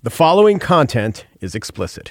The following content is explicit.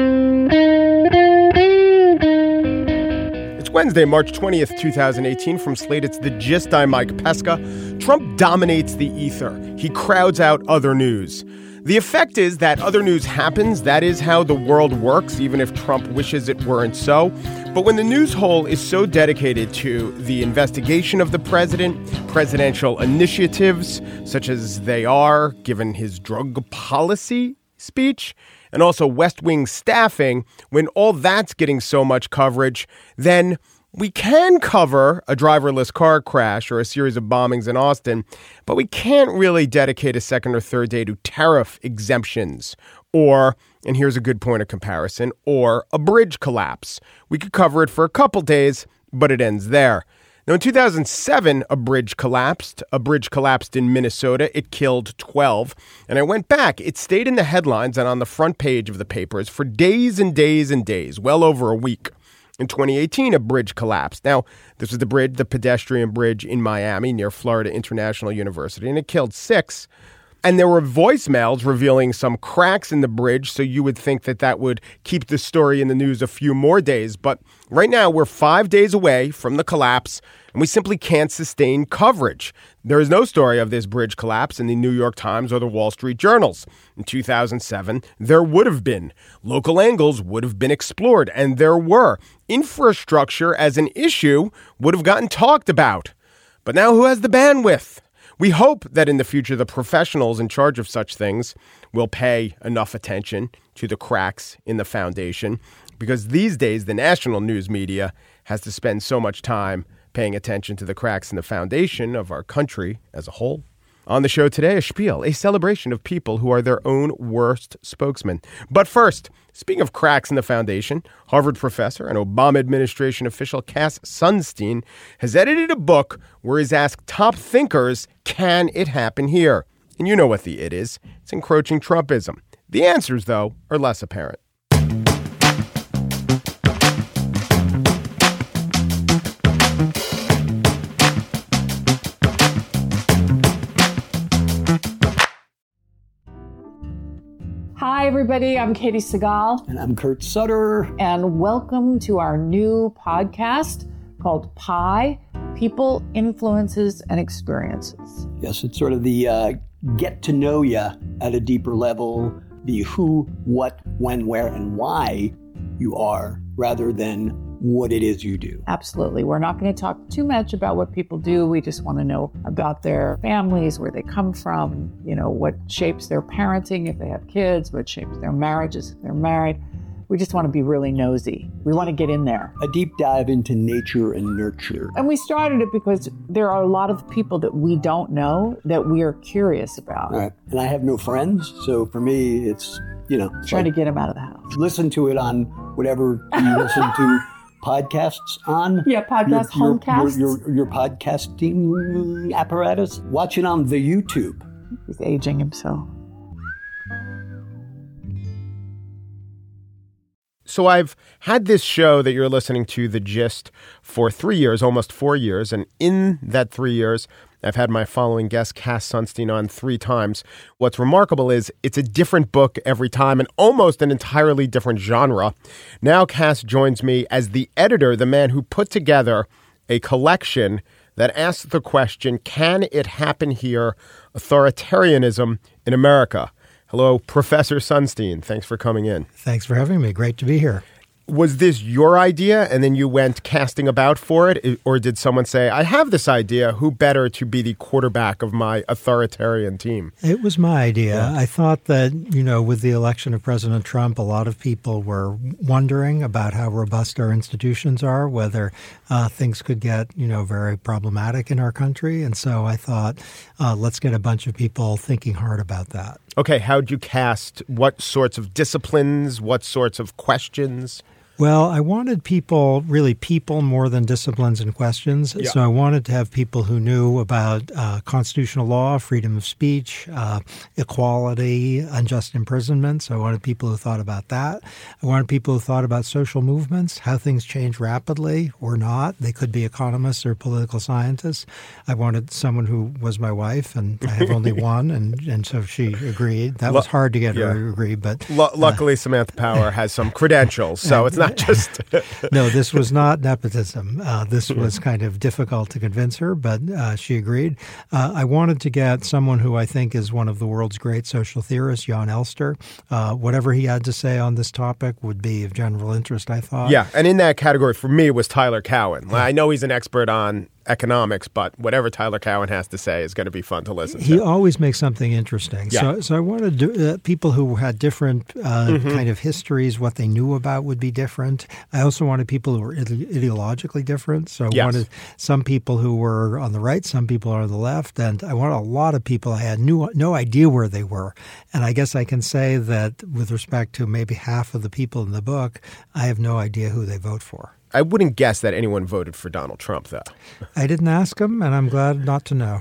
It's Wednesday, March 20th, 2018. From Slate, it's The Gist. I'm Mike Pesca. Trump dominates the ether. He crowds out other news. The effect is that other news happens. That is how the world works, even if Trump wishes it weren't so. But when the news hole is so dedicated to the investigation of the president, presidential initiatives, such as they are, given his drug policy speech, and also West Wing staffing, when all that's getting so much coverage, then we can cover a driverless car crash or a series of bombings in Austin, but we can't really dedicate a second or third day to tariff exemptions or, and here's a good point of comparison, or a bridge collapse. We could cover it for a couple days, but it ends there. Now, in 2007, a bridge collapsed. A bridge collapsed in Minnesota. It killed 12. And I went back. It stayed in the headlines and on the front page of the papers for days and days and days, well over a week. In 2018, a bridge collapsed. Now, this was the pedestrian bridge in Miami near Florida International University, and it killed 6. And there were voicemails revealing some cracks in the bridge, so you would think that that would keep the story in the news a few more days. But right now, we're 5 days away from the collapse, and we simply can't sustain coverage. There is no story of this bridge collapse in the New York Times or the Wall Street Journals. In 2007, there would have been. Local angles would have been explored, and there were. Infrastructure as an issue would have gotten talked about. But now who has the bandwidth? We hope that in the future, the professionals in charge of such things will pay enough attention to the cracks in the foundation, because these days, the national news media has to spend so much time paying attention to the cracks in the foundation of our country as a whole. On the show today, a spiel, a celebration of people who are their own worst spokesmen. But first, speaking of cracks in the foundation, Harvard professor and Obama administration official Cass Sunstein has edited a book where he's asked top thinkers, can it happen here? And you know what the it is. It's encroaching Trumpism. The answers, though, are less apparent. Hi, everybody. I'm Katie Segal. And I'm Kurt Sutter. And welcome to our new podcast called Pi, People, Influences, and Experiences. Yes, it's sort of the get to know you at a deeper level, the who, what, when, where, and why you are, rather than what it is you do. Absolutely. We're not going to talk too much about what people do. We just want to know about their families, where they come from, what shapes their parenting if they have kids, what shapes their marriages if they're married. We just want to be really nosy. We want to get in there. A deep dive into nature and nurture. And we started it because there are a lot of people that we don't know that we are curious about. All right. And I have no friends. So for me, it's, trying to get them out of the house. Listen to it on whatever you listen to podcasts on. Yeah, homecasts. Your podcasting apparatus. Watch it on the YouTube. He's aging himself. So I've had this show that you're listening to, The Gist, for 3 years, almost 4 years. And in that 3 years, I've had my following guest, Cass Sunstein, on 3 times. What's remarkable is it's a different book every time and almost an entirely different genre. Now Cass joins me as the editor, the man who put together a collection that asks the question, can it happen here? Authoritarianism in America. Hello, Professor Sunstein. Thanks for coming in. Thanks for having me. Great to be here. Was this your idea and then you went casting about for it? Or did someone say, I have this idea, who better to be the quarterback of my authoritarian team? It was my idea. Yeah. I thought that, with the election of President Trump, a lot of people were wondering about how robust our institutions are, whether things could get, very problematic in our country. And so I thought, let's get a bunch of people thinking hard about that. Okay, how'd you cast? What sorts of disciplines? What sorts of questions? Well, I wanted people more than disciplines and questions. Yeah. So I wanted to have people who knew about constitutional law, freedom of speech, equality, unjust imprisonment. So I wanted people who thought about that. I wanted people who thought about social movements, how things change rapidly or not. They could be economists or political scientists. I wanted someone who was my wife, and I have only one, and so she agreed. That was hard to get her to agree, but luckily Samantha Power has some credentials, so it's not just No, this was not nepotism. This was kind of difficult to convince her, but she agreed. I wanted to get someone who I think is one of the world's great social theorists, Jan Elster. Whatever he had to say on this topic would be of general interest, I thought. Yeah, and in that category for me was Tyler Cowen. I know he's an expert on economics, but whatever Tyler Cowen has to say is going to be fun to listen to. He always makes something interesting. Yeah. So I wanted people who had different kind of histories, what they knew about would be different. I also wanted people who were ideologically different. So I wanted some people who were on the right, some people are on the left, and I wanted a lot of people I had no idea where they were. And I guess I can say that with respect to maybe half of the people in the book, I have no idea who they vote for. I wouldn't guess that anyone voted for Donald Trump, though. I didn't ask him, and I'm glad not to know.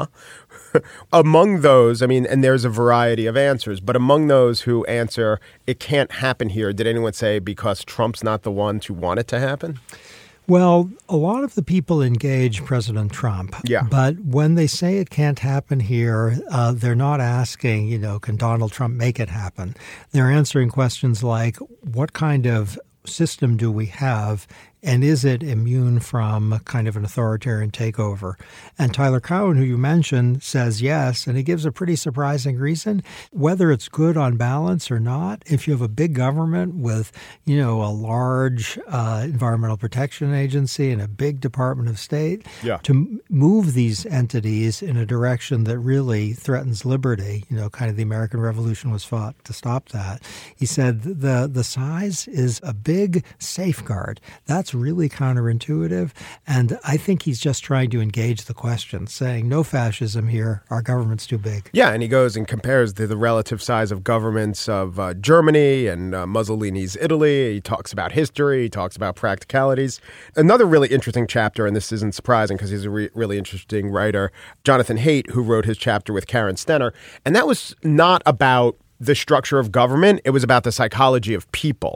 Among those, I mean, and there's a variety of answers, but among those who answer, it can't happen here, did anyone say because Trump's not the one to want it to happen? Well, a lot of the people engage President Trump. Yeah. But when they say it can't happen here, they're not asking, can Donald Trump make it happen? They're answering questions like, what kind of system do we have, and is it immune from kind of an authoritarian takeover? And Tyler Cowen, who you mentioned, says yes, and he gives a pretty surprising reason. Whether it's good on balance or not, if you have a big government with, a large environmental protection agency and a big Department of State, to move these entities in a direction that really threatens liberty, kind of the American Revolution was fought to stop that. He said the size is a big safeguard. That's really counterintuitive, and I think he's just trying to engage the question, saying no fascism here, our government's too big. Yeah, and he goes and compares the relative size of governments of Germany and Mussolini's Italy. He talks about history, he talks about practicalities. Another really interesting chapter, and this isn't surprising because he's a really interesting writer, Jonathan Haidt, who wrote his chapter with Karen Stenner, and that was not about the structure of government. It was about the psychology of people,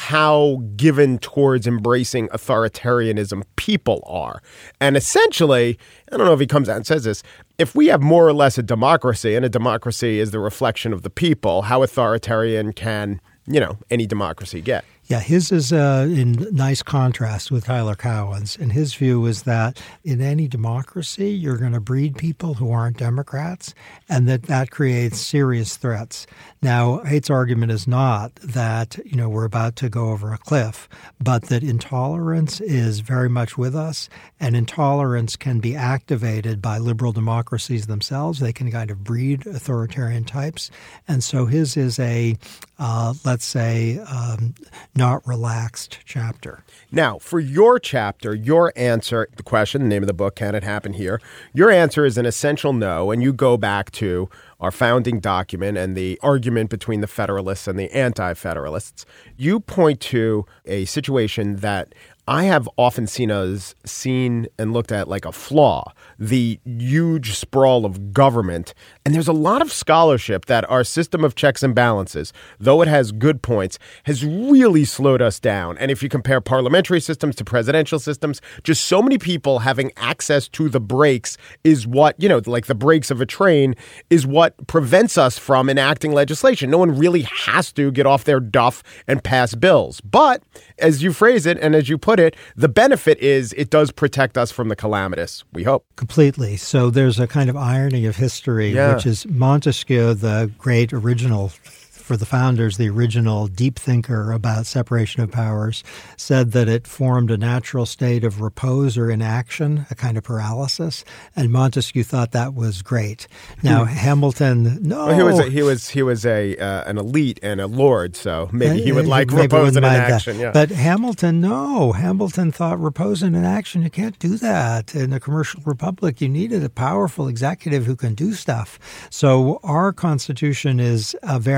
how given towards embracing authoritarianism people are. And essentially, I don't know if he comes out and says this, if we have more or less a democracy, and a democracy is the reflection of the people, how authoritarian can, any democracy get? Yeah, his is in nice contrast with Tyler Cowen's. And his view is that in any democracy, you're going to breed people who aren't Democrats, and that creates serious threats. Now, Haidt's argument is not that, we're about to go over a cliff, but that intolerance is very much with us, and intolerance can be activated by liberal democracies themselves. They can kind of breed authoritarian types. And so his is a, let's say, not relaxed chapter. Now, for your chapter, your answer, the question, the name of the book, Can It Happen Here? Your answer is an essential no, and you go back to our founding document and the argument between the Federalists and the Anti-Federalists. You point to a situation that I have often seen and looked at like a flaw, the huge sprawl of government. And there's a lot of scholarship that our system of checks and balances, though it has good points, has really slowed us down. And if you compare parliamentary systems to presidential systems, just so many people having access to the brakes is what, like the brakes of a train is what prevents us from enacting legislation. No one really has to get off their duff and pass bills. But as you phrase it and as you put it, the benefit is it does protect us from the calamitous, we hope. Completely. So there's a kind of irony of history, which is Montesquieu, the great original, for the founders, the original deep thinker about separation of powers, said that it formed a natural state of repose or inaction, a kind of paralysis. And Montesquieu thought that was great. Now, Hamilton, no. Well, he was an elite and a lord, so maybe he would like repose and inaction. Yeah. But Hamilton, no. Hamilton thought repose and inaction, you can't do that. In a commercial republic, you needed a powerful executive who can do stuff. So our Constitution is very ambivalent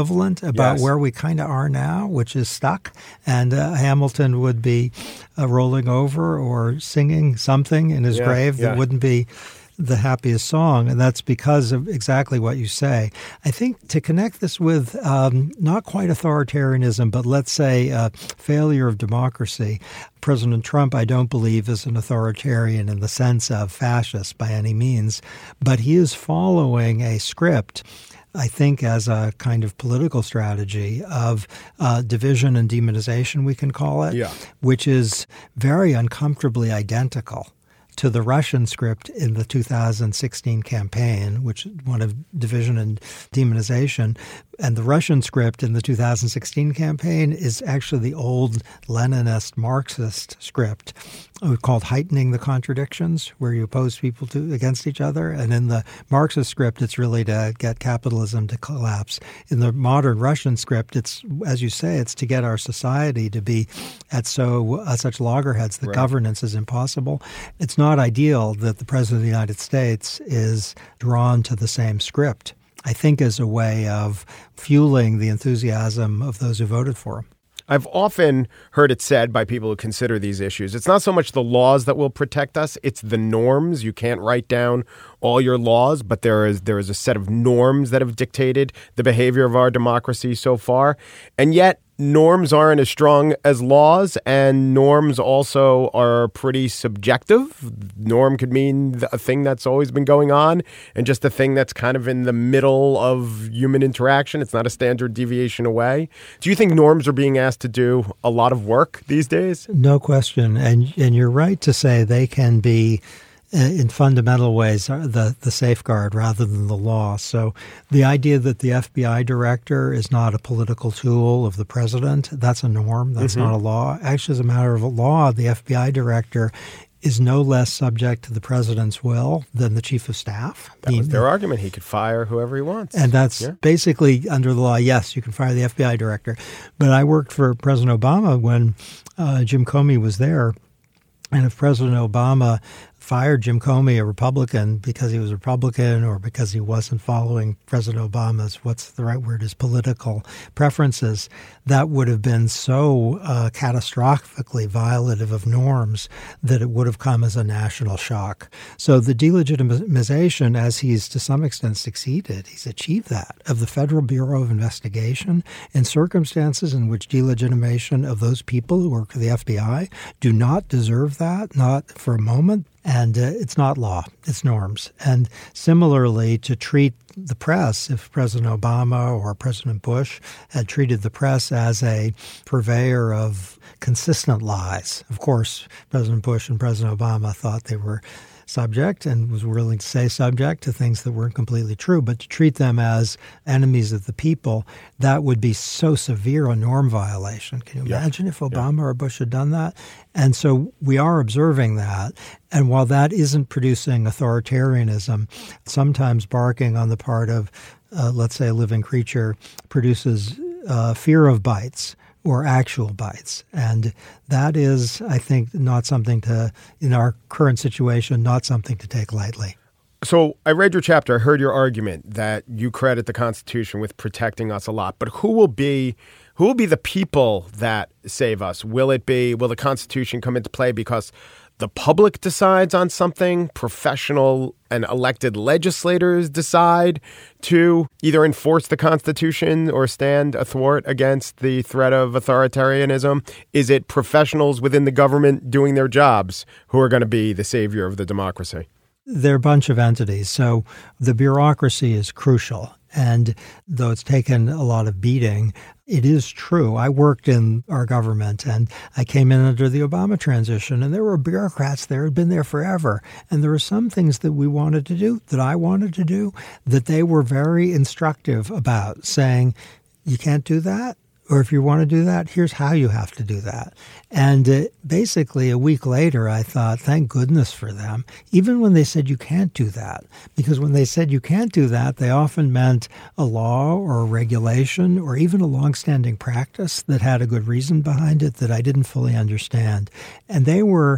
ambivalent about Yes. where we kind of are now, which is stuck. And Hamilton would be rolling over or singing something in his grave that wouldn't be the happiest song, and that's because of exactly what you say. I think to connect this with not quite authoritarianism, but let's say failure of democracy, President Trump, I don't believe, is an authoritarian in the sense of fascist by any means, but he is following a script, I think, as a kind of political strategy of division and demonization, we can call it, which is very uncomfortably identical to the Russian script in the 2016 campaign, which is one of division and demonization. And the Russian script in the 2016 campaign is actually the old Leninist Marxist script called heightening the contradictions, where you oppose people against each other. And in the Marxist script, it's really to get capitalism to collapse. In the modern Russian script, it's, as you say, it's to get our society to be at such loggerheads that governance is impossible. It's not ideal that the President of the United States is drawn to the same script, I think, as a way of fueling the enthusiasm of those who voted for him. I've often heard it said by people who consider these issues, it's not so much the laws that will protect us, it's the norms. You can't write down all your laws, but there is a set of norms that have dictated the behavior of our democracy so far. And yet, norms aren't as strong as laws, and norms also are pretty subjective. Norm could mean a thing that's always been going on and just a thing that's kind of in the middle of human interaction. It's not a standard deviation away. Do you think norms are being asked to do a lot of work these days? No question. And you're right to say they can be, in fundamental ways, the safeguard rather than the law. So the idea that the FBI director is not a political tool of the president, that's a norm. That's not a law. Actually, as a matter of law, the FBI director is no less subject to the president's will than the chief of staff. That was their argument. He could fire whoever he wants. And that's basically under the law, yes, you can fire the FBI director. But I worked for President Obama when Jim Comey was there. And if President Obama fired Jim Comey, a Republican, because he was a Republican or because he wasn't following President Obama's, what's the right word, his political preferences, that would have been so catastrophically violative of norms that it would have come as a national shock. So the delegitimization, as he's to some extent succeeded, he's achieved that, of the Federal Bureau of Investigation in circumstances in which delegitimation of those people who work for the FBI do not deserve that, not for a moment. And it's not law, it's norms. And similarly, to treat the press, if President Obama or President Bush had treated the press as a purveyor of consistent lies. Of course, President Bush and President Obama thought they were subject and was willing to say subject to things that weren't completely true, but to treat them as enemies of the people, that would be so severe a norm violation. Can you imagine if Obama or Bush had done that? And so we are observing that. And while that isn't producing authoritarianism, sometimes barking on the part of, let's say, a living creature produces fear of bites or actual bites. And that is, I think, not something to, in our current situation, not something to take lightly. So I read your chapter. I heard your argument that you credit the Constitution with protecting us a lot. But who will be the people that save us? Will the Constitution come into play because the public decides on something, professional and elected legislators decide to either enforce the Constitution or stand athwart against the threat of authoritarianism? Is it professionals within the government doing their jobs who are going to be the savior of the democracy? They're a bunch of entities. So the bureaucracy is crucial. And though it's taken a lot of beating, it is true. I worked in our government and I came in under the Obama transition, and there were bureaucrats there who had been there forever. And there were some things that we wanted to do, that I wanted to do, that they were very instructive about, saying, you can't do that. Or if you want to do that, here's how you have to do that. And basically a week later, I thought, thank goodness for them, even when they said you can't do that. Because when they said you can't do that, they often meant a law or a regulation or even a longstanding practice that had a good reason behind it that I didn't fully understand. And they were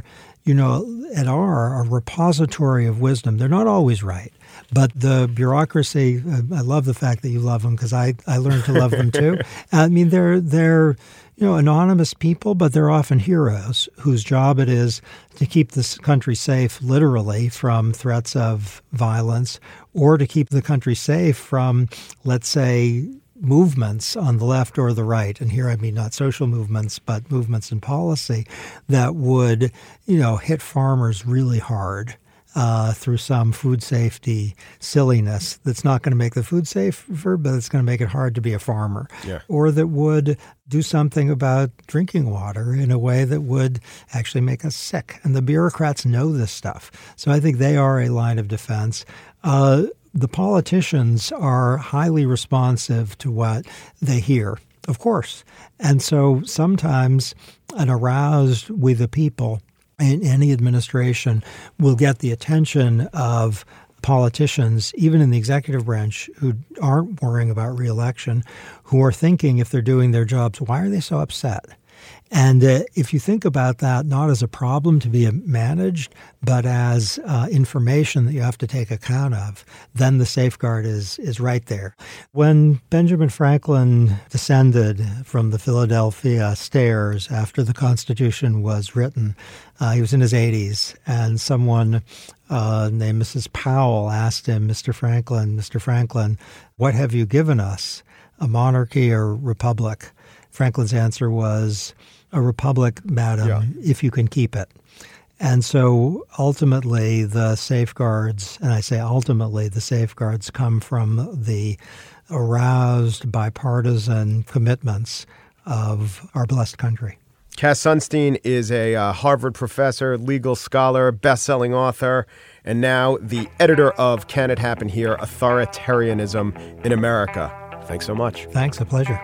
are a repository of wisdom. They're not always right. But the bureaucracy, I love the fact that you love them because I learned to love them too. I mean, they're anonymous people, but they're often heroes whose job it is to keep this country safe, literally, from threats of violence, or to keep the country safe from, let's say, movements on the left or the right, and here I mean not social movements, but movements in policy that would, hit farmers really hard through some food safety silliness that's not going to make the food safer, but it's going to make it hard to be a farmer. Yeah. Or that would do something about drinking water in a way that would actually make us sick. And the bureaucrats know this stuff. So I think they are a line of defense. The politicians are highly responsive to what they hear, of course. And so sometimes an aroused we the people in any administration will get the attention of politicians, even in the executive branch, who aren't worrying about re-election, who are thinking if they're doing their jobs, why are they so upset? And if you think about that not as a problem to be managed, but as information that you have to take account of, then the safeguard is right there. When Benjamin Franklin descended from the Philadelphia stairs after the Constitution was written, he was in his 80s, and someone named Mrs. Powell asked him, Mr. Franklin, what have you given us, a monarchy or republic? Franklin's answer was, a republic, madam, if you can keep it. And so ultimately the safeguards, and I say ultimately, the safeguards come from the aroused bipartisan commitments of our blessed country. Cass Sunstein is a Harvard professor, legal scholar, best-selling author, and now the editor of Can It Happen Here? Authoritarianism in America. Thanks so much. Thanks, a pleasure.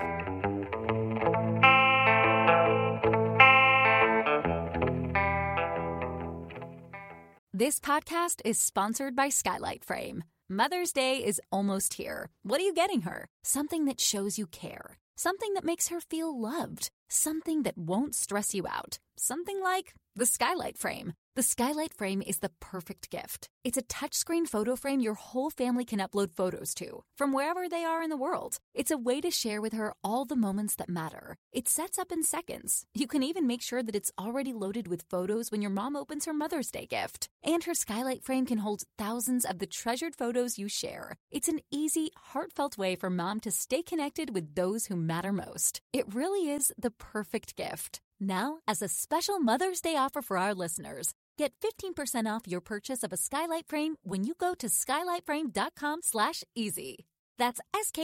This podcast is sponsored by Skylight Frame. Mother's Day is almost here. What are you getting her? Something that shows you care. Something that makes her feel loved. Something that won't stress you out. Something like the Skylight Frame. The Skylight Frame is the perfect gift. It's a touchscreen photo frame your whole family can upload photos to, from wherever they are in the world. It's a way to share with her all the moments that matter. It sets up in seconds. You can even make sure that it's already loaded with photos when your mom opens her Mother's Day gift. And her Skylight Frame can hold thousands of the treasured photos you share. It's an easy, heartfelt way for mom to stay connected with those who matter most. It really is the perfect gift. Now, as a special Mother's Day offer for our listeners, get 15% off your purchase of a Skylight Frame when you go to skylightframe.com/easy. That's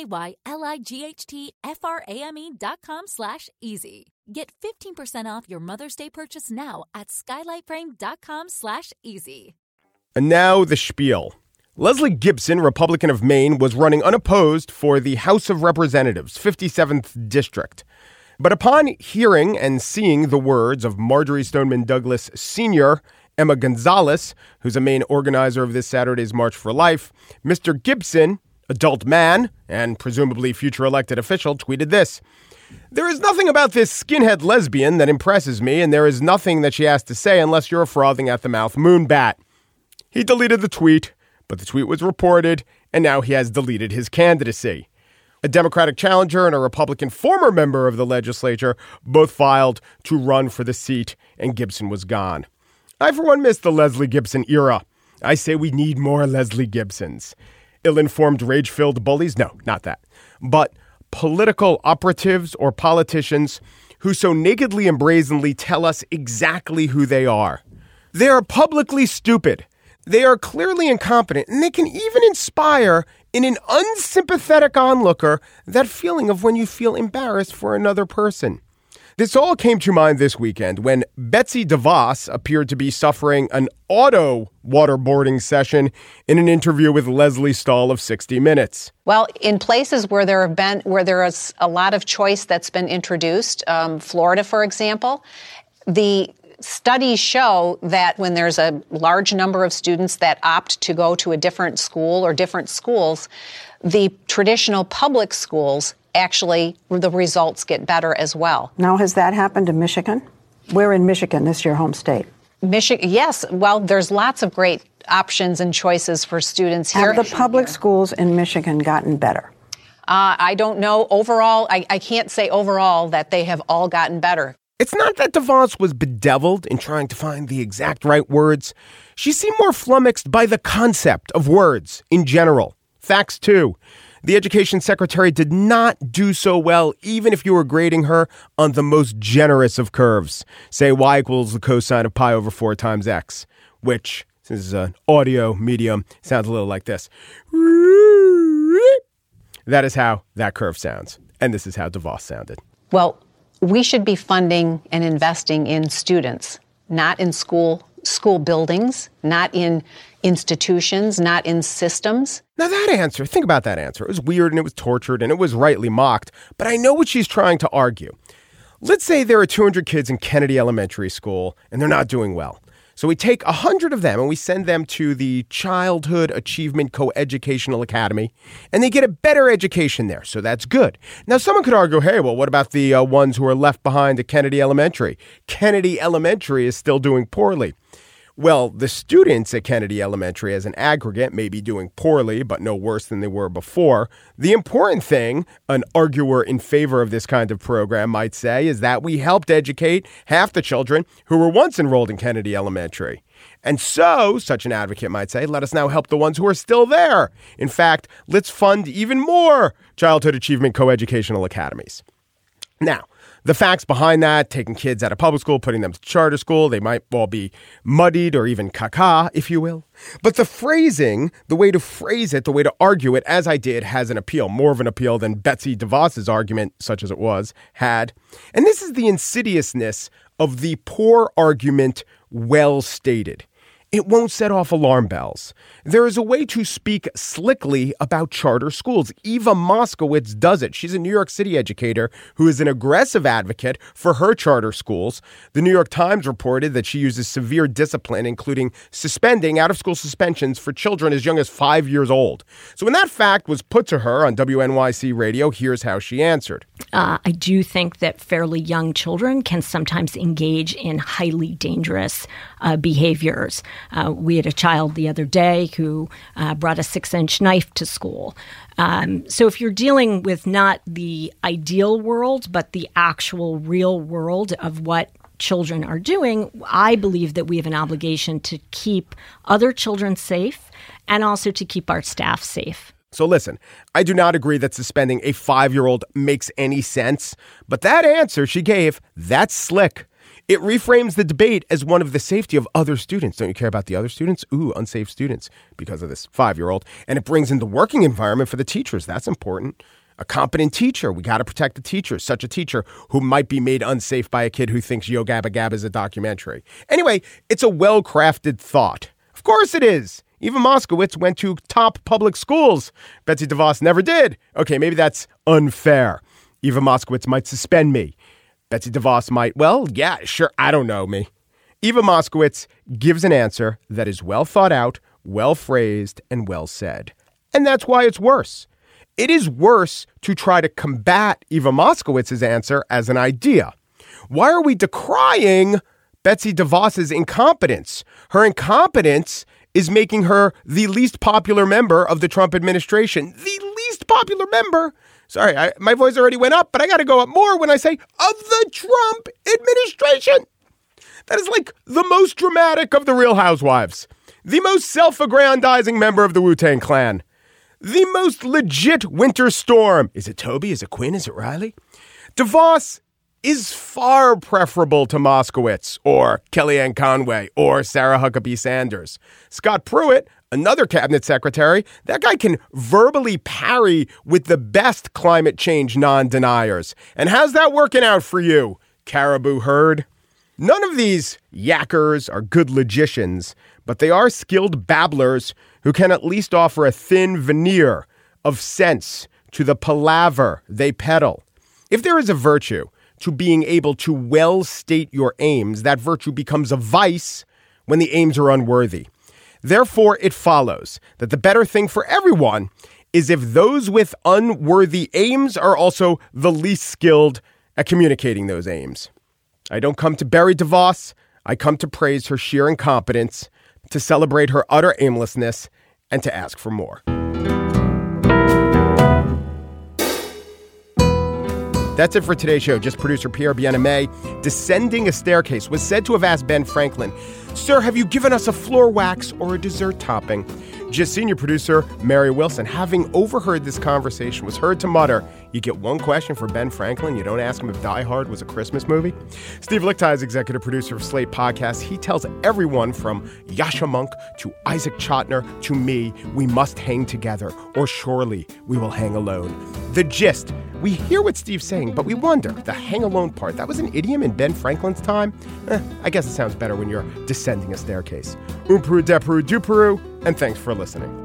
SKYLIGHTFRAME.com/easy. Get 15% off your Mother's Day purchase now at skylightframe.com/easy. And now the spiel. Leslie Gibson, Republican of Maine, was running unopposed for the House of Representatives, 57th District. But upon hearing and seeing the words of Marjorie Stoneman Douglas Sr., Emma Gonzalez, who's a main organizer of this Saturday's March for Life, Mr. Gibson, adult man and presumably future elected official, tweeted this: "There is nothing about this skinhead lesbian that impresses me, and there is nothing that she has to say unless you're a frothing at the mouth moonbat." He deleted the tweet, but the tweet was reported, and now he has deleted his candidacy. A Democratic challenger and a Republican former member of the legislature both filed to run for the seat, and Gibson was gone. I, for one, miss the Leslie Gibson era. I say we need more Leslie Gibsons. Ill-informed, rage-filled bullies? No, not that. But political operatives or politicians who so nakedly and brazenly tell us exactly who they are. They are publicly stupid. They are clearly incompetent, and they can even inspire in an unsympathetic onlooker that feeling of when you feel embarrassed for another person. This all came to mind this weekend when Betsy DeVos appeared to be suffering an auto waterboarding session in an interview with Leslie Stahl of 60 Minutes. Well, in places where there is a lot of choice that's been introduced, Florida, for example, the studies show that when there's a large number of students that opt to go to a different school or different schools, the traditional public schools, actually, the results get better as well. Now, has that happened in Michigan? We're in Michigan. This is your home state. Michigan, yes. Well, there's lots of great options and choices for students here. Have the public schools in Michigan gotten better? I don't know. Overall, I can't say overall that they have all gotten better. It's not that DeVos was bedeviled in trying to find the exact right words. She seemed more flummoxed by the concept of words in general. Facts, too. The education secretary did not do so well, even if you were grading her on the most generous of curves. Say y equals the cosine of pi over 4 times x, which, since this is an audio medium, sounds a little like this. That is how that curve sounds. And this is how DeVos sounded. Well, we should be funding and investing in students, not in school buildings, not in institutions, not in systems. Now that answer, think about that answer. It was weird and it was tortured and it was rightly mocked, but I know what she's trying to argue. Let's say there are 200 kids in Kennedy Elementary School and they're not doing well. So we take 100 of them and we send them to the Childhood Achievement Coeducational Academy, and they get a better education there. So that's good. Now, someone could argue, hey, well, what about the ones who are left behind at Kennedy Elementary? Kennedy Elementary is still doing poorly. Well, the students at Kennedy Elementary as an aggregate may be doing poorly, but no worse than they were before. The important thing, an arguer in favor of this kind of program might say, is that we helped educate half the children who were once enrolled in Kennedy Elementary. And so, such an advocate might say, let us now help the ones who are still there. In fact, let's fund even more Childhood Achievement Coeducational Academies. Now, the facts behind that, taking kids out of public school, putting them to charter school, they might all be muddied or even caca, if you will. But the phrasing, the way to phrase it, the way to argue it, as I did, has an appeal, more of an appeal than Betsy DeVos's argument, such as it was, had. And this is the insidiousness of the poor argument well stated. It won't set off alarm bells. There is a way to speak slickly about charter schools. Eva Moskowitz does it. She's a New York City educator who is an aggressive advocate for her charter schools. The New York Times reported that she uses severe discipline, including suspending out-of-school suspensions for children as young as 5 years old. So when that fact was put to her on WNYC radio, here's how she answered. I do think that fairly young children can sometimes engage in highly dangerous behaviors. We had a child the other day who brought a 6-inch knife to school. So if you're dealing with not the ideal world, but the actual real world of what children are doing, I believe that we have an obligation to keep other children safe and also to keep our staff safe. So listen, I do not agree that suspending a 5-year-old makes any sense, but that answer she gave, that's slick. It reframes the debate as one of the safety of other students. Don't you care about the other students? Ooh, unsafe students because of this 5-year-old. And it brings in the working environment for the teachers. That's important. A competent teacher. We got to protect the teacher. Such a teacher who might be made unsafe by a kid who thinks Yo Gabba Gabba is a documentary. Anyway, it's a well-crafted thought. Of course it is. Eva Moskowitz went to top public schools. Betsy DeVos never did. Okay, maybe that's unfair. Eva Moskowitz might suspend me. Betsy DeVos might, well, yeah, sure, I don't know me. Eva Moskowitz gives an answer that is well thought out, well phrased, and well said. And that's why it's worse. It is worse to try to combat Eva Moskowitz's answer as an idea. Why are we decrying Betsy DeVos's incompetence? Her incompetence is making her the least popular member of the Trump administration. The least popular member? Sorry, my voice already went up, but I got to go up more when I say of the Trump administration. That is like the most dramatic of the Real Housewives. The most self-aggrandizing member of the Wu-Tang Clan. The most legit winter storm. Is it Toby? Is it Quinn? Is it Riley? DeVos is far preferable to Moskowitz or Kellyanne Conway or Sarah Huckabee Sanders. Scott Pruitt, another cabinet secretary, that guy can verbally parry with the best climate change non-deniers. And how's that working out for you, Caribou Herd? None of these yackers are good logicians, but they are skilled babblers who can at least offer a thin veneer of sense to the palaver they peddle. If there is a virtue to being able to well state your aims, that virtue becomes a vice when the aims are unworthy. Therefore, it follows that the better thing for everyone is if those with unworthy aims are also the least skilled at communicating those aims. I don't come to bury DeVos. I come to praise her sheer incompetence, to celebrate her utter aimlessness, and to ask for more. That's it for today's show. Just producer Pierre Bien-Aimé, descending a staircase, was said to have asked Ben Franklin, "Sir, have you given us a floor wax or a dessert topping?" Just senior producer Mary Wilson, having overheard this conversation, was heard to mutter, "You get one question for Ben Franklin. You don't ask him if Die Hard was a Christmas movie." Steve Lickteig is executive producer of Slate Podcasts. He tells everyone from Yasha Monk to Isaac Chotiner to me, we must hang together, or surely we will hang alone. The gist: we hear what Steve's saying, but we wonder, the hang alone part, that was an idiom in Ben Franklin's time? I guess it sounds better when you're descending a staircase. Un Peru, de Peru, du Peru, and thanks for listening.